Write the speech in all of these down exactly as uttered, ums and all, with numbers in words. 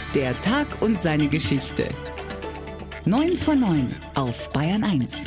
Der Tag und seine Geschichte. neun vor neun auf Bayern eins.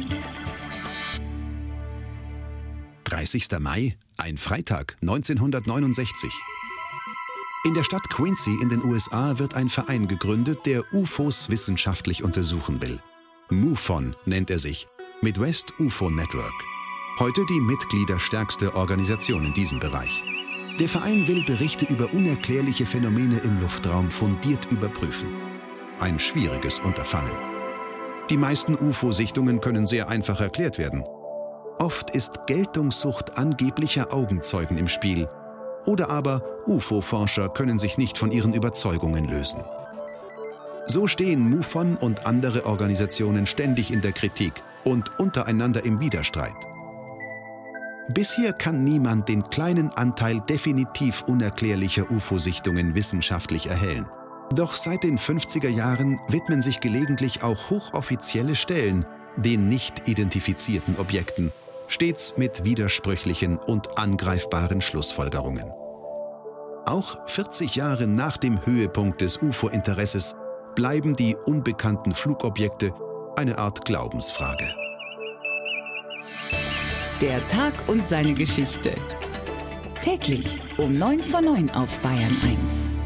dreißigster Mai, ein Freitag, neunzehnhundertneunundsechzig. In der Stadt Quincy in den U S A wird ein Verein gegründet, der U F Os wissenschaftlich untersuchen will. MUFON nennt er sich, Midwest U F O Network. Heute die mitgliederstärkste Organisation in diesem Bereich. Der Verein will Berichte über unerklärliche Phänomene im Luftraum fundiert überprüfen. Ein schwieriges Unterfangen. Die meisten U F O-Sichtungen können sehr einfach erklärt werden. Oft ist Geltungssucht angeblicher Augenzeugen im Spiel. Oder aber U F O-Forscher können sich nicht von ihren Überzeugungen lösen. So stehen MUFON und andere Organisationen ständig in der Kritik und untereinander im Widerstreit. Bisher kann niemand den kleinen Anteil definitiv unerklärlicher U F O-Sichtungen wissenschaftlich erhellen. Doch seit den fünfziger Jahren widmen sich gelegentlich auch hochoffizielle Stellen den nicht identifizierten Objekten, stets mit widersprüchlichen und angreifbaren Schlussfolgerungen. Auch vierzig Jahre nach dem Höhepunkt des U F O-Interesses bleiben die unbekannten Flugobjekte eine Art Glaubensfrage. Der Tag und seine Geschichte. Täglich um neun vor neun auf Bayern eins.